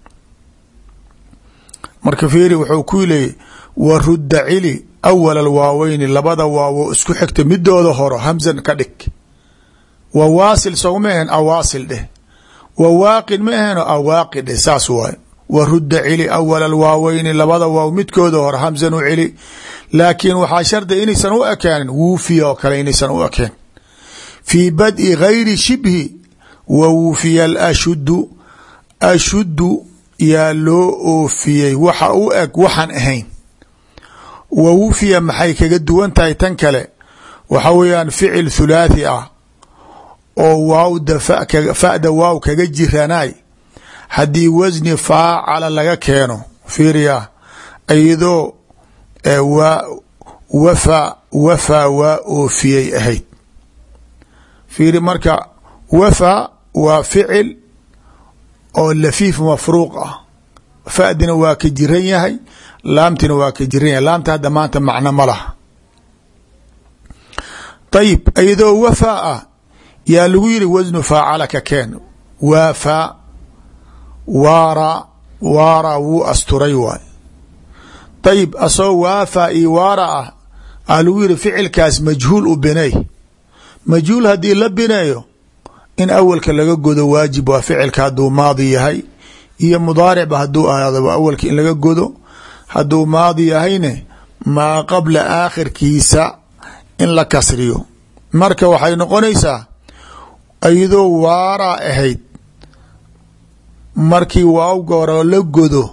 [SPEAKER 1] marka fiiri wuxuu ku leeyay warudda cili awal alwaaweyni, labada waawo isku xigta midooda horo hamzan ka dhig. wa waasil sow ma ahen awaasil dheh, wa waaqin ma aheno awaaqi dheh, saas waay. warudda cili awal alwaaweyni, labada waaw midkooda hore hamzan u celi, laakiin waxaa shardi inaysan u ekaanin wuufiya oo kale inaysan u ekeen. fii bad'i gayri shibhi wa wuufiya alashudu, ashudu yaa loo oofiyey waxa u eg waxaan ahayn. wa wufiya maxay kaga duwan tahay tan kale? waxa weeyaan ficil thulaathi ah oo waawda fa'da waaw kaga jiranaay haddii wasni faacala laga keeno, fiiriya iyadoo wafaa waa oofiyey ahayd. fiiri marka wafaa waa ficil oo lafiif mafruuq ah, fa'dina waa ka jiran yahay, laamtina waa ka jiran yahay. laamta hadda maanta macno ma laha. ayib iyadoo wafaa ah yaa lagu yiri wasnu faacala ka keen, waafaa waara wuu asturay waay. ayib asoo waafaa iyo waara ah aa lagu yiri ficilkaas majhuul u binay. majhuul haddii la bineeyo in awalka laga godo waajib waa, ficilka hadduu maadi yahay iyo mudaaricba hadduu ahaado awalka in laga godo. hadduu maadi yahayne maa qabla aakhirkiisa in la kasriyo. marka waxay noqonaysaa iyadoo waaraa ahayd markii waawga hore la godo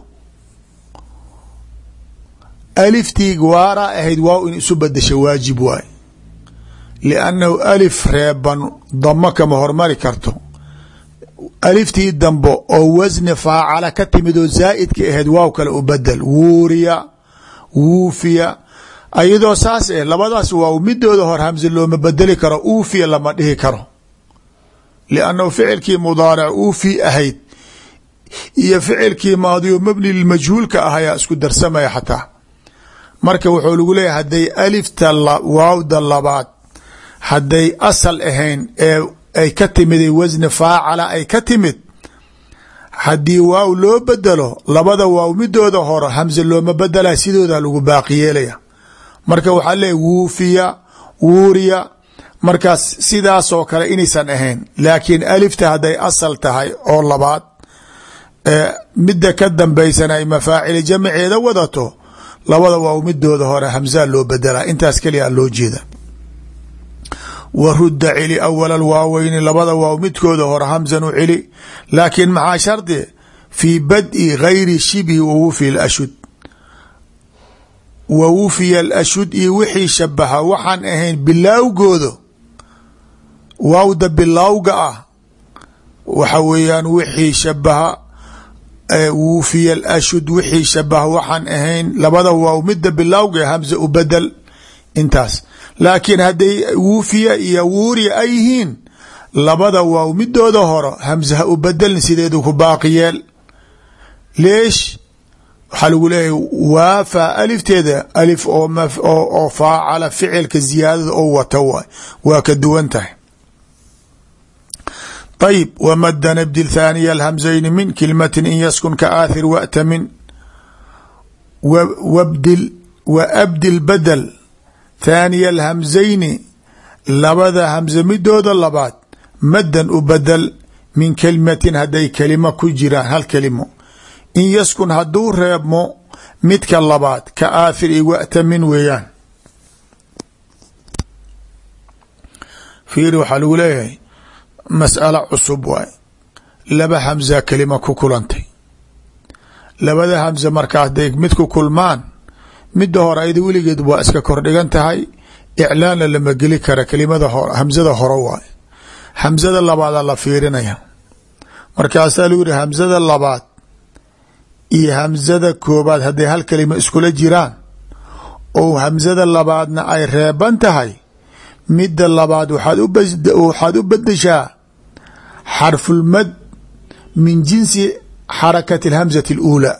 [SPEAKER 1] aliftii waaraa ahayd waaw in isu badasho waajib waay, liannahu alif reeban damo kama hormari karto. aliftii dambo oo wasni faacala ka timid oo zaa'idka ahayd waaw kale u bedel, wuuriya wuufiya. ayadoo saas labadaas waaw midooda hor hamse looma bedeli karo, uufiya lama dhihi karo, liannahu ficilkii mudaaric uufi ahayd iyo ficilkii maadiyo mabni lilmajhuulka ahayaa isku darsamaya xataa. marka wuxuu lagu leeyahay hadday alifta waawda labaad hadday asal ahayn ee ay ka timid wasni faacala ay ka timid, haddii waaw loo bedelo labada waaw midooda hore hamse looma bedela, sidooda lagu baaqi yeelaya. marka waxaa leeyahy wuufiya wuuriya, markaas sidaasoo kale inaysan ahayn. laakiin alifta hadday asal tahay oo labaad midda ka dambaysan ay mafaacil jamceeda wadato, labada waaw midooda hore hamsaa loo bedelaa. intaas keliya loo jeeda. warudda cili awal alwaaweyni, labada waaw midkooda hore hamsan u celi, laakiin maxaa shardi? fii bad'i gayri shibhi wa wufiya alashud. wa wufiya alashud iyo wixii shabaha waxaan ahayn bilaawgooda, waawda bilaawga ah waxa weeyaan wixii shabaha wufiya alashud, wixii shabaha waxaan ahayn labada waaw midda bilaawga hamza u bedel intaas. laakiin hadday wuufiya iyo wuuriya ay yihiin labada waaw midooda horo hamsaha u bedelin, sideedu ku baaqi yeel. leesh waxaa lagu leeyahy waafaa alifteeda alif oo faacala ficilka ziyaadada oo wata waay, waa ka duwan tahay. ayib wamada nabdil thaaniya alhamzayni min kilmatin in yaskun ka aathir wa'ta min wa abdil badel thaaniya alhamzayni labada hamze midooda labaad maddan u badel min kelimatin hadday kelimo ku jiraan hal kelimo in yaskun hadduu reebmo midka labaad ka aathir i wa'tamin weeyaan. fiiri waxaa lagu leeyahay mas'alo cusub waay, laba hamza kelima ku kulantay, labada hamze marka hadday mid ku kulmaan midda hore ayada weligeed waa iska kordhigan tahay, iclaanna lama geli kara kelimada hamzada hore waay, hamzada labaadaa la fiirinaya. markaasaa lagu yihi hamzada labaad iyo hamzada koobaad hadday hal kelima iskula jiraan oo hamzada labaadna ay reeban tahay, midda labaad waxaad u bedeshaa xarfulmad min jinsi xarakati alhamzati اluulaa.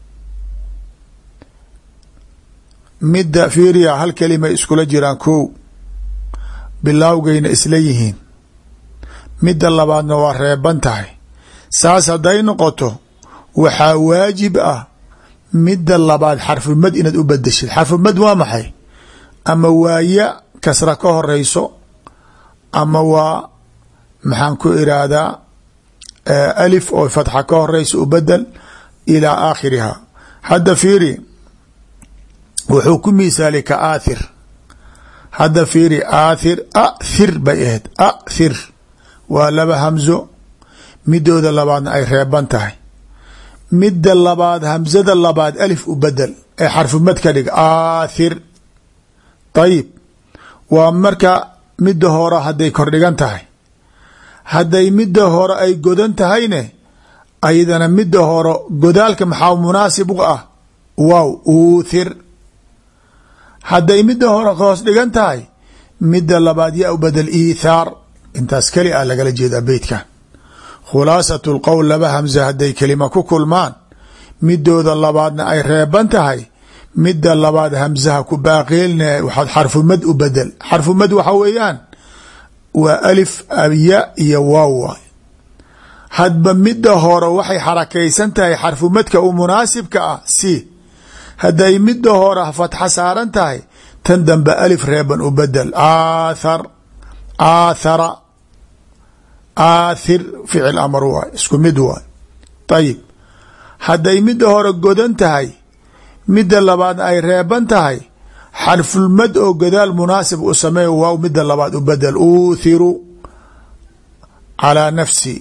[SPEAKER 1] midda fiiriya hal kelima iskula jiraan kow bilaawgayna isla yihiin, midda labaadna waa reeban tahay. saas hadday noqoto waxaa waajib ah midda labaad xarfulmad inaad u bedeshid. xarfulmad waa maxay? ama waa ya kasra ka horeyso, ama waa maxaan ku iraahdaa alif oo fatxa ka horeyso u bedel ilaa aakhiriha. hadda fiiri wuxuu ku misaali ka aathir. hadda fiiri aathir athir bay ahayd, athir waa laba hamzo midooda labaadna ay reeban tahay, midda labaad hamzada labaad alif u bedel ee xarfumad ka dhig aathir. ayib waa marka midda hore hadday kordhigan tahay, hadday midda hore ay godan tahayne ayadana midda hore godaalka maxaa munaasib u ah? waaw uuthir. hadday midda hore hoos dhigan tahay, midda labaad yaa u bedel iithaar. intaas keli ah lagala jeedaa beytkan. khulaasatu lqowl laba hamza hadday kelima ku kulmaan midooda labaadna ay reeban tahay, midda labaad hamzaha ku baaqiilna waxaad xarfumad u bedel. xarfumad waxa weeyaan waa alif ya iyo waaw waay. hadba midda hore waxay xarakaysan tahay xarfumadka u munaasibka ah si. hadday midda hore fatxa saaran tahay, tan dambe alif reeban u bedel aathar, aathara, aathir ficil amar waay, isku mid waay. ayib hadday midda hore godan tahay, midda labaadna ay reeban tahay, xarfulmad oo godaal munaasib u sameeyo waaw midda labaad u bedel uuthiru calaa nafsi.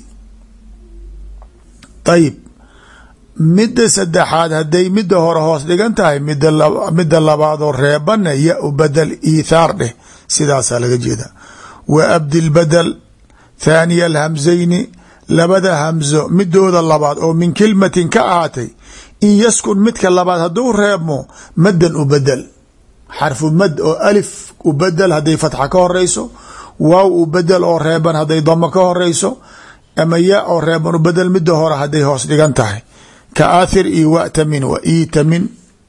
[SPEAKER 1] ayib midda saddexaad hadday midda hore hoos dhigan tahay, midda labaadoo reebanna ya u bedel iithaar dheh. sidaasaa laga jeeda. wa abdil badel thaaniya alhamzayni labada hamzo midooda labaad oo min kelmatin ka ahaatay, in yaskun midka labaad hadduu reebmo maddan u bedel. xarfu mad oo alif u bedel hadday fatxa ka horeyso, waaw u bedel oo reeban hadday damo ka horeyso, ama ya oo reeban u bedel midda hore hadday hoos dhigan tahay. ka aathir iyo wa'tamin wa iitamin.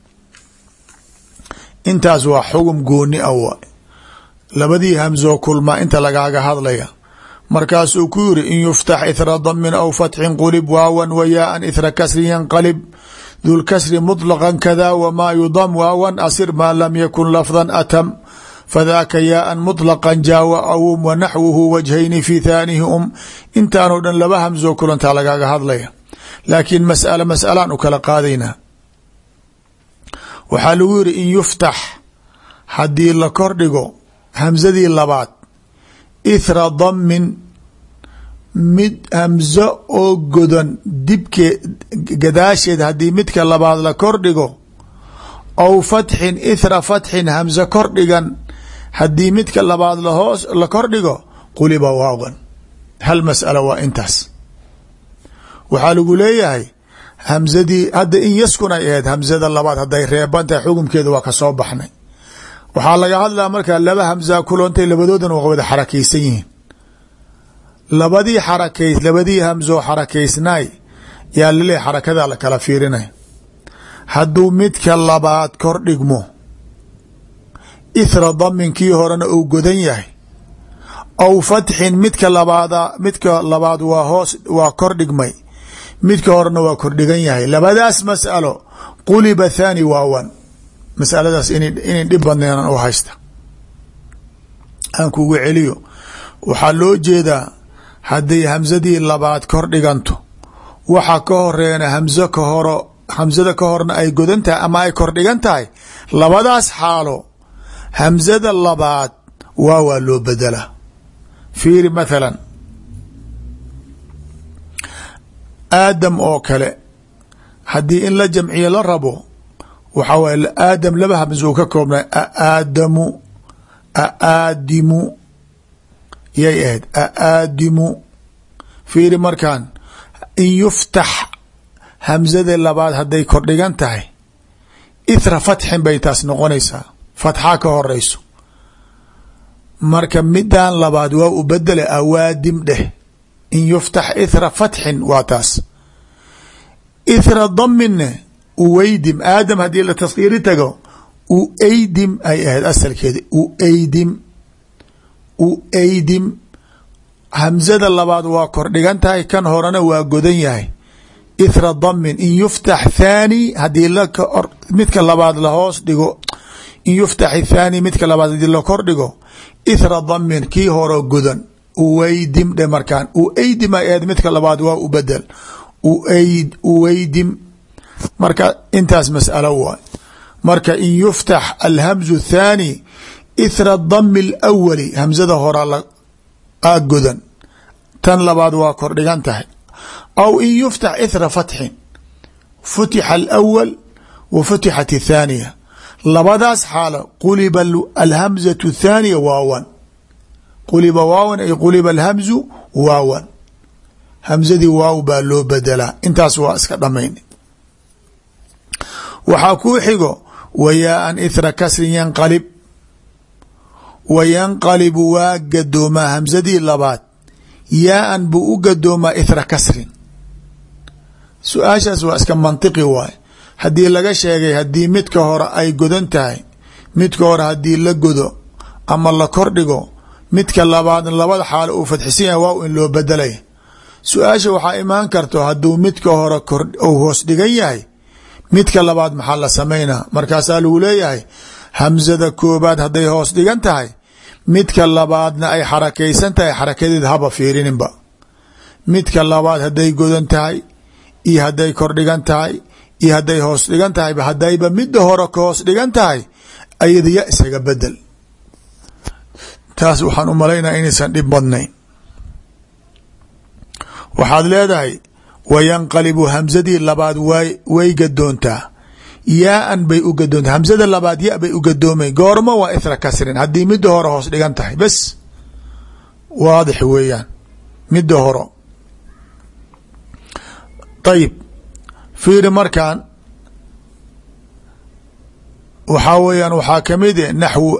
[SPEAKER 1] intaas waa xugum gooni ah waay. labadii hamzoo kulmaa inta lagaaga hadlaya. markaasuu ku yiri in yuftax ithra damin aw fatxin qulib waawan wa yaaan ithra kasrin yanqalib dulkasri muطlaqan kada wamaa yudam waawan asir maa lam yakun lafdan atam fadaaka yaaan muطlaqan jaawa awum wanaxwuhu wajhayni fi thaanihi intaanoo dhan laba hamzoo kulantaa lagaaga hadlaya. laakiin mas'alaan u kala qaadaynaa. waxaa lagu yiri in yuftax haddii la kordhigo hamzadii labaad ithra damin mid hamzo oo godan dibke gadaasheed haddii midka labaad la kordhigo, aw fatxin ithra fatxin hamzo kordhigan haddii midka labaad la kordhigo, quliba waawan. hal mas'ala waa intaas. waxaa lagu leeyahay hamzadii hadda in yaskun ay ahayd, hamzada labaad hadday reeban tahay xukumkeeda waa ka soo baxnay. waxaa laga hadlaa markaa laba hamzaa kulantay, labadoodan waa wada xarakaysan yihiin. labadii hamzoo xarakaysnaay yaa laleeyahy xarakadaa la kala fiirinay. hadduu midka labaad kor dhigmo, ithra daminkii horena uu godan yahay, aw fatxin midka labaad waa kor dhigmay, midka horena waa kordhigan yahay. labadaas mas'alo quliba thaani waawan. masaladaas inay dhib badneenan u haysta. aan kugu celiyo waxaa loo jeedaa hadday hamsadii labaad kor dhiganto waxa ka horeena hamsada ka horna ay godan tahay ama ay kor dhigan tahay labadaas xaalo hamsada labaad waa loo bedelaa. fiiri mathalan aadam oo kale haddii in la jamciyo la rabo waxaa waye aadam laba hamso ka koobnay aadamu aadimu yay ahayd aadimu. fiiri markaan in yuftax hamsada labaad hadday kor dhigan tahay ithra fatxin bay taas noqonaysaa, fatxaa ka horeyso. marka midaan labaad waa u bedela awaadim dheh. in yuftax ithra fatxin waa taas. ithra daminne uweydim aadam haddii la taskiiri tago ueydim ay ahayd asalkeeda ueydim hamsada labaad waa kor dhigan tahay kan horena waa godan yahay. ithra damin in yuftax thaani hadii midka labaad lahoos dhigo in yuftax thaani midka labaad hadii la kor dhigo ithra damin kii horo godan uweydim dhe markaan ueydim ay ahayd midka labaad waa u bedel uweydim. marka intaas mas'alo waay. marka in yuftax alhamzu thaani ithra dami alawali hamsada hora godan tan labaad waa kor dhigan tahay. aw in yuftax ithra fatxin futixa alawal wa futixat athaaniya labadaas xaalo quliba alhamzatu thaaniya waawan quliba waawan ay quliba alhamzu waawan hamsadii waaw baa loo bedelaa. intaas waa iska dhamayn. waxaa kuu xigo wayaa-an ithra kasrin yanqalib wayanqalibu waa gadoomaa hamsadii labaad yaa-an buu u gadoomaa ithra kasrin. su-aashaas waa iska mantiqi waay. haddii laga sheegay haddii midka hore ay godan tahay midka hore haddii la godo ama la kor dhigo midka labaadna labada xaalo uu fadxisan yahay waa in loo bedelaya. su-aasha waxaa imaan karto hadduu midka hore ou hoos dhigan yahay midka labaad maxaa la samaynaa? markaasaa lagu leeyahay hamsada koobaad hadday hoos dhigan tahay midka labaadna ay xarakaysan tahay xarakadeed haba fiirininba. midka labaad hadday godan tahay iyo hadday kor dhigan tahay iyo hadday hoos dhigan tahay haddayba midda hore ka hoos dhigan tahay ayada ya isaga bedel. taas waxaan u malaynaa inaysan dhib badnayn. waxaad leedahay wayanqalibu hamsadii labaad way gadoontaa yaa-an bay u gadoontaa. hamsada labaad ya bay u gadoomay goormo waa ithra kasrin haddii midda hore hoos dhigan tahay bes waadix weeyaan midda horo. ayib fiiri markaan waxaa weeyaan waxaa kamid e naxwu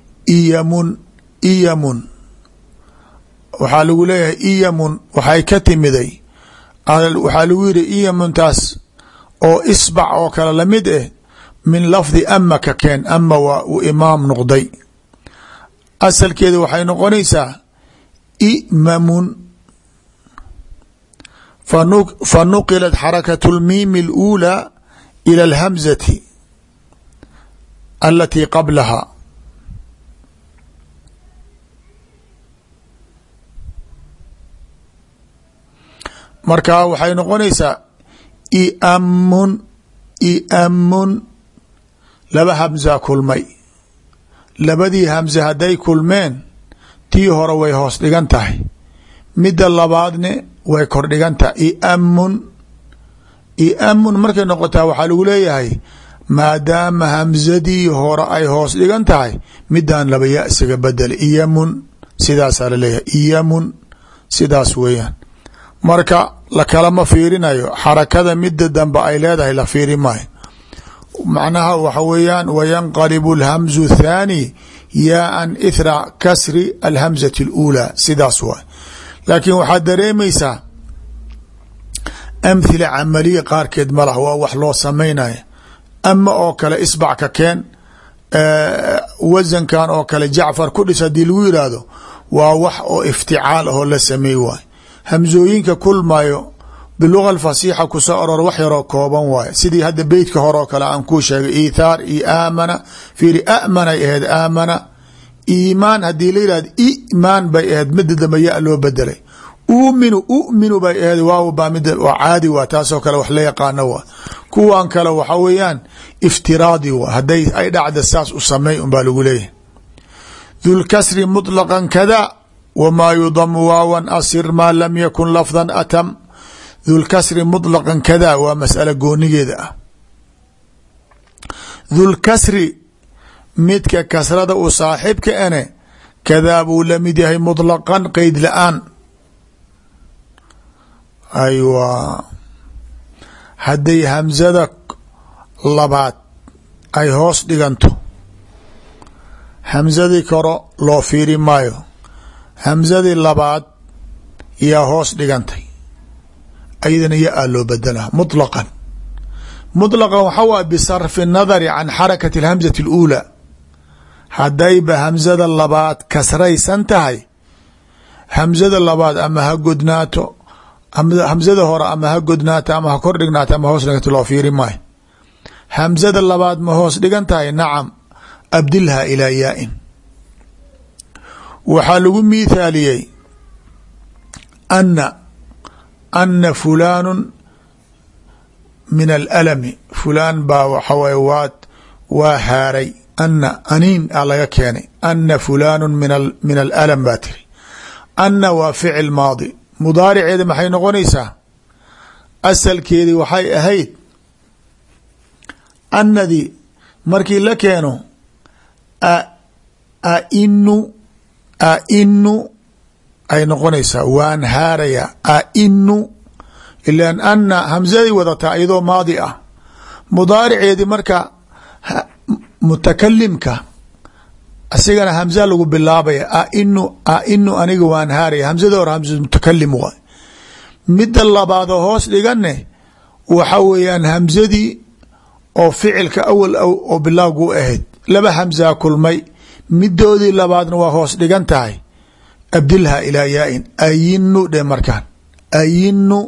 [SPEAKER 1] iyamun waxaa lagu leeyahay iyamun waxay ka timiday waxaa lagu yidhi iyamuntaas oo isbac oo kale lamid eh min lafdi ama ka keen ama waa uu imaam noqday. asalkeeda waxay noqonaysaa imamun fanuqilat xarakat lmiimi اlأulى ilى اlhamzati alatii qablaha. marka waxay noqonaysaa iamun laba hamza kulmay. labadii hamze hadday kulmeen tii hore way hoos dhigan tahay midda labaadne way kor dhigan tahay. iamun markay noqotaa waxaa lagu leeyahay maadaama hamzadii hore ay hoos dhigan tahay midaan laba ya isaga bedel iyamun sidaasaa laleeyahay iyamun sidaas weeyaan. marka lakalama fiirinayo xarakada midda dambe ay leedahay la fiiri maayo. macnaha waxa weeyaan wayanqalibu alhamzu thaani yaa-an ithra kasri alhamzati اlأulى sidaas waay. laakiin waxaad dareemaysaa amhila camaliya qaarkeed ma lah waa wax loo samaynayo. ama oo kale isbac ka keen wasankan oo kale jacfar ku dhis haddii lagu yidhaahdo waa wax oo ifticaal ahoo la sameey waay. hamsooyinka kulmayo biluga alfasiixa kusoo aror wax yaroo kooban waaye sidii hadda beytka hore oo kale aan kuu sheegay iithaar iyo aamana fiiri amanay ahayd aamana iimaan haddii la yihahdo imaan bay ahayd mida dambe ya loo bedelay. uminu bay ahayd waaw baa mid caadi waa taasoo kale wax la yaqaano waa. kuwan kale waxa weeyaan iftiraadi waa hadday ay dhacda saas u sameey un baa lagu leeyahay. dulkasri muطlaqan kada wmaa yudamu waawan asir maa lam yakun lafdan atam. dulkasri muطlaqan kada waa mas'ala goonigeeda ah. dulkasri midka kasrada u saaxibka ane kadaa buu la mid yahay muطlaqan qeyd la-aan. aywa hadday hamsada labaad ay hoos dhiganto hamsadii koro loo fiiri maayo, hamsadii labaad yaa hoos dhigantay ayadana ya-a loo bedelaa muطlaqan. muطlaqan waxa waay bisarfi الnadari can xarakati اlhamsati اlأuulى. haddayba hamsada labaad kasraysan tahay hamsada labaad ama ha godnaato hamsada hore ama ha godnaato ama ha kor dhignaato ama hoos dhiganta loo fiiri maayo. hamsada labaad ma hoos dhigan tahay? nacam, abdilha ilaa yaa-in. waxaa lagu miithaaliyey ana fulaanu min alalami, fulaan baa waxa waye waa haaray. ana aniin a laga keenay. ana fulaanu min alalam baa tiri. ana waa ficil maadi, mudaariceeda maxay noqonaysaa? asalkeedii waxay ahayd anadii markii la keeno ainu ay noqonaysaa waan haaraya. ainu ilan ana hamsadii wadataa iyadoo maadi ah. mudaariceedii marka mutakalimka asigana hamza lagu bilaabaya. ainu aniga waan haaraya. hamsada hore hamsa mutakalim waay. midda labaadoo hoos dhigane waxa weeyaan hamsadii oo ficilka awal oo bilaawgu ahayd. laba hamsaa kulmay, midoodii labaadna waa hoos dhigan tahay. abdilha ilaa yaa-in. ayinu dhe markaan ayinu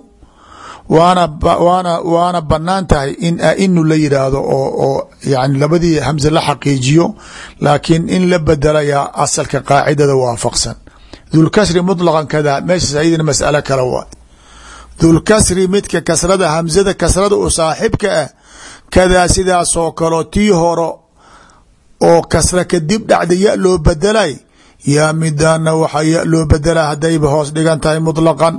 [SPEAKER 1] waana banaan tahay in ainu la yidhaahdo oo yani labadii hamse la xaqiijiyo, laakiin in la bedelayaa asalka qaacidada waafaqsan. dulkasri muطlaqan kada meeshaas ayadana mas'alo kale waa. dulkasri midka kasrada hamsada kasrada u saaxibka ah kadaa sidaasoo kaleo tii horo oo kasra kadib dhacda ya loo bedelay yaa midaana waxaa ya loo bedelaa haddayba hoos dhigan tahay muطlaqan.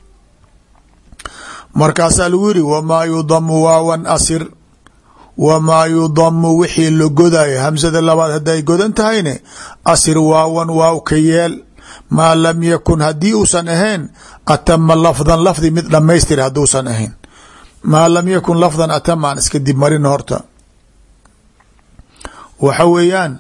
[SPEAKER 1] markaasaa lagu yiri wamaa yudamu waawan asir. wamaa yudamu wixii la godayo hamsada labaad hadday godan tahayne asir waawan waaw ka yeel. maa lam yakun haddii uusan ahayn atama lafdan lafdi mid dhamaystir hadduusan ahayn. maa lam yakun lafdan atama aan iska dib marin horta. waxa weeyaan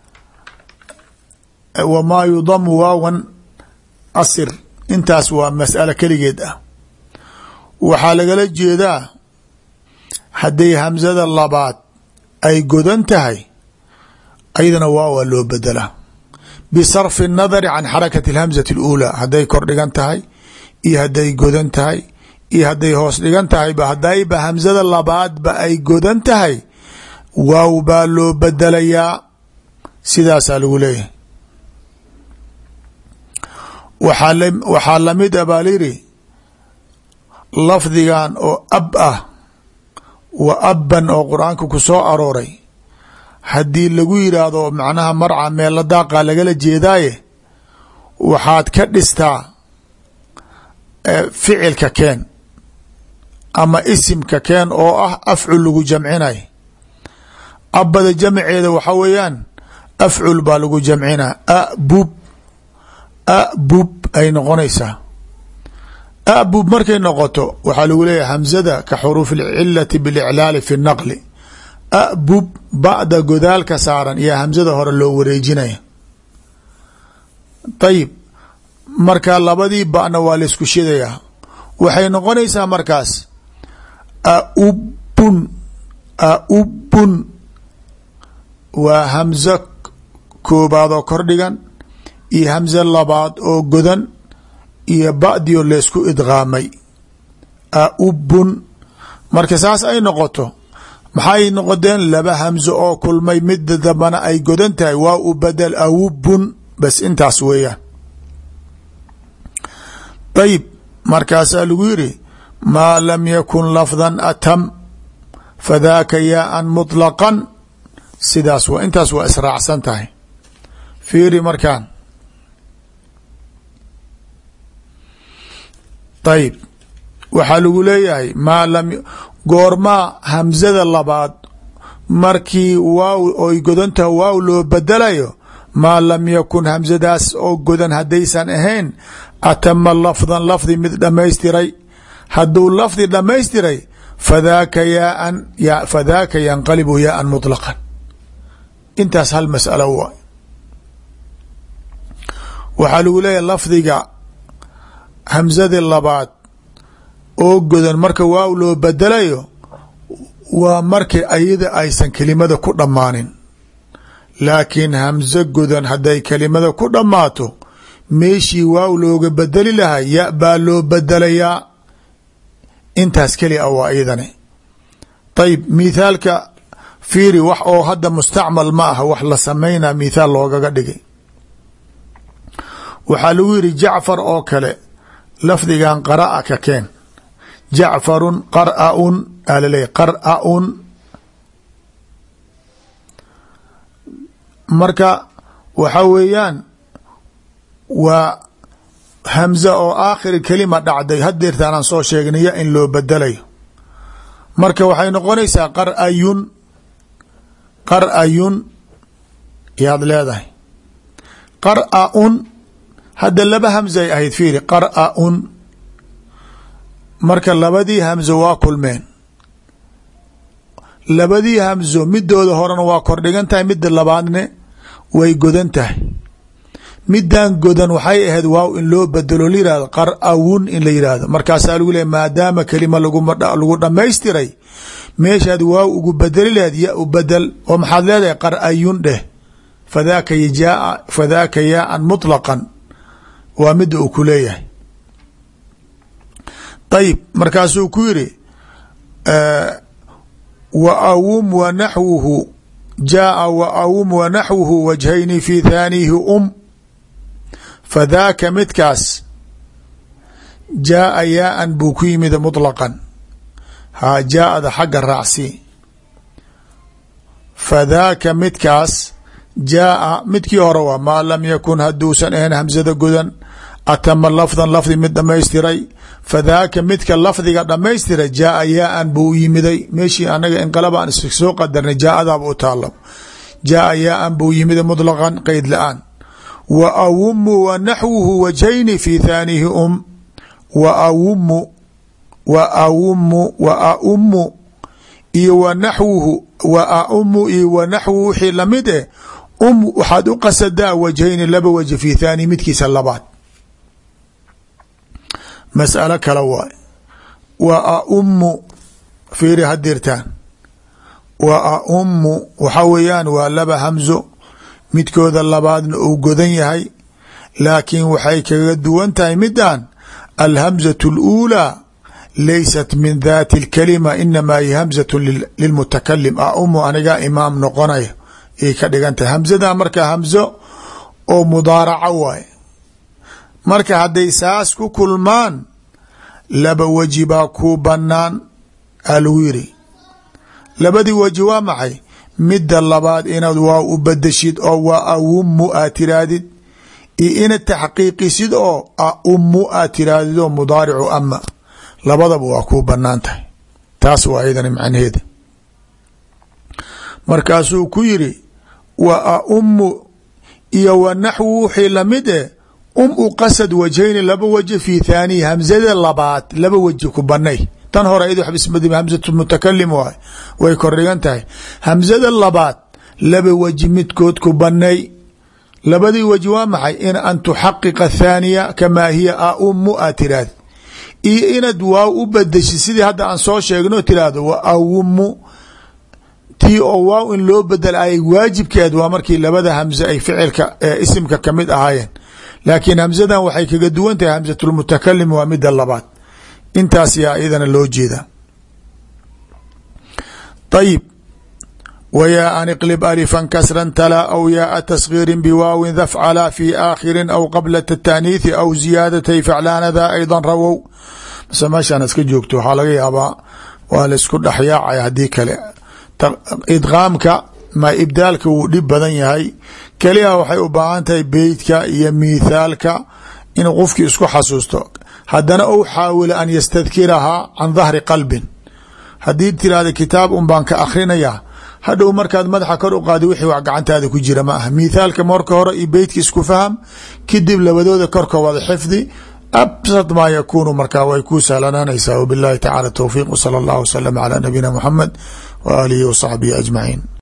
[SPEAKER 1] wamaa yudamu waawan asir intaas waa mas'alo keligeed ah. waxaa lagala jeedaa hadday hamsada labaad ay godan tahay ayadana waa loo bedelaa bisarfi الnadari can xarakati اlhamsati اlأuulى. hadday kor dhigan tahay iyo hadday godan tahay iyo hadday hoos dhigan tahayba haddayba hamsada labaadba ay godan tahay waaw baa loo bedelayaa. sidaasaa lagu leeyahay. waxaa lamid a baa layidhi lafdigan oo ab ah wa abban oo qur-aanka ku soo arooray haddii lagu yidhaahdo macnaha marca meella daaqa lagala jeedaaye waxaad ka dhistaa ficilka keen ama isimka keen oo ah afcul lagu jamcinay. abada jamceeda waxa weeyaan afcul baa lagu jamcinaa. abub ay noqonaysaa. abub markay noqoto waxaa lagu leeyahay hamzada ka xuruuf اlcilati biاliclaali fi الnaqli. abub ba'da godaalka saaran iyo hamzada hore loo wareejinaya. ayib marka labadii ba'na waa laisku shidayaa. waxay noqonaysaa markaas aubun waa hamzo koobaad oo kor dhigan iyo hamzo labaad oo godan iyo ba'dio laysku idqaamay. aubun marka saas ay noqoto maxay noqodeen laba hamzo oo kulmay midda dambana ay godan tahay waa u badel awubun bas intaas weeyaan. ayib markaasaa lagu yidhi maa lam yakun lafdan atam fadaaka yaaan muطlaqan sidaas waa intaas waa israacsan tahay. fiiri markaan ayib waxaa lagu leeyahay maa lam goormaa hamzada labaad markii waaw oy godantaha waaw loo bedelayo maa lam yakun hamzadaas oo godan haddaysan ahayn atama lafdan lafdi mid dhamaystiray. hadduu lafdi dhamaystiray fadaaka yanqalibu yaaan muطlaqan. intaas hal mas'alo waay. waxaa lagu leeyahay lafdiga hamzadii labaad oo godan marka waaw loo bedelayo waa markii ayada aysan kelimada ku dhammaanin. laakiin hamzo godan hadday kelimada ku dhammaato meeshii waaw looga bedeli lahaa ya baa loo bedelayaa. intaas keli a waa iyadani. ayib mithaalka fiiri wax oo hadda mustacmal ma aha wax la samaynaa mithaal loogaga dhigay. waxaa lagu yidhi jacfar oo kale lafdigan qara'a ka keen jacfarun qar'aun aa laleeyahy qar'aun marka waxa weeyaan waa hamza oo aakhiri kelima dhacday hadeertaan aan soo sheegnaya in loo bedelayo marka waxay noqonaysaa qar'ayun yaad leedahay qar'aun hadda laba hamza ay ahayd fiiri qar'aun marka labadii hamzo waa kulmeen. labadii hamzo midooda horena waa kordhigan tahay midda labaadne way godan tahay. midan godan waxay ahayd waaw in loo bedelo la yihahdo qar'awun in la yihahdo markaasaa lagu leeya maadaama kelima lagu dhamaystiray meeshaad waaw ugu bedeli laheed ya u bedel oo maxaad leedahay qar'ayun dheh fadaaka yaaan muطlaqan waa mida uu ku leeyahay. ayib markaasuu ku yiri waawum wanaxwuhu jaaa waawum wanaxwuhu wajhayni fi thaanihi fadaaka midkaas jaaa yaaan buu ku yimid muطlaqan haa jaaada xagga raacsi fadaaka midkaas jaaa midkii hore waa maa lam yakun hadduusan ahayn hamzada godan atama lafdan lafdi mid dhamaystiray fadaaka midka lafdiga dhamaystiray jaaa yaaan buu u yimiday meeshii anaga inqalaba aan soo qadarnay jaaadaaba u taalo jaaa yaaan buu yimiday muطlaqan qeyd la-aan. wa awumu wa naxwuhu wajhayni fi thaanihi wa awumu iyo wa naxwuhu wa aumu iyo wa naxwuhu wixii lamid eh waxaad u qasadaa wajhayni laba wajh fi thaani midkiisa labaad. mas'alo kale waay wa aumu fiiri hadirtaan wa aumu waxa weeyaan waa laba hamzo midkooda labaadna uu godan yahay laakiin waxay kaga duwan tahay midan alhamzaة اlأulىa laysat min dati اlkalima inamaa hiy hamzaة lilmutakalim aumu anigaa imaam noqonaya ay ka dhigan tahay. hamzada marka hamzo oo mudaaraca waay marka hadday saas ku kulmaan laba weji baa ku banaan aa lagu yiri. labadii weji waa maxay midda labaad inaad waa u badashid oo waa awumu aad tiraadid iyo inaad taxqiiqisid oo aumu aad tiraadid oo mudaaricu ama labadaba waa ku banaan tahay. taas waa ayadana macnaheeda. markaasuu ku yiri wa aumu iyo wa naxwu wixii lamid eh u qasad wajhayni laba waji fi thaanihi hamzada labaad laba waji ku banay. tan hore id wabismadi hamzatu mutakalim waay way kordhigan tahay. hamzada labaad laba waji midkood ku banay. labadii waji waa maxay in an tuxaqiqa thaaniya kamaa hiya aumu aad tiraahd iyo inaad waaw u badashid sidii hadda aan soo sheegno tiraahdo wa awumu tii oo waaw in loo bedel ay waajibkeed waa markii labada hamze ay ficilka isimka kamid ahaayeen laakiin hamzadan waxay kaga duwan tahay hamzatulmutakalim waa mida labaad. intaas yaa iyadana loo jeeda. طيب ويا أن اقلب ألفا كسرا تلا أو ياء تصغير بواو ذفعلا في آخر أو قبلة التأنيث أو زيادتي فعلان ذا أيضا رووا بس meeshaan iska joogto waxaa laga yaabaa waa la isku dhexyaacaya haddii kale idqaamka ma ibdaalka wuu dhib badan yahay keliya waxay u baahan tahay beydka iyo miithaalka inuu qofkii isku xasuusto haddana ou xaawila an yastadkirahaa can dahri qalbin haddii tiraahda kitaab un baan ka akhrinayaa hadhow markaad madaxa kor u qaadi wixii wax gacantaada ku jira ma aha miithaalka marka hore iyo beydka isku faham kadib labadooda korka wada xifdi absad maa yakuunu markaa way kuu sahlanaanaysaa. wabillahi tacaala towfiiq wsala allahu wasalam calaa nabiyina muxamed wa aalihi wa saxbihi ajmaciin.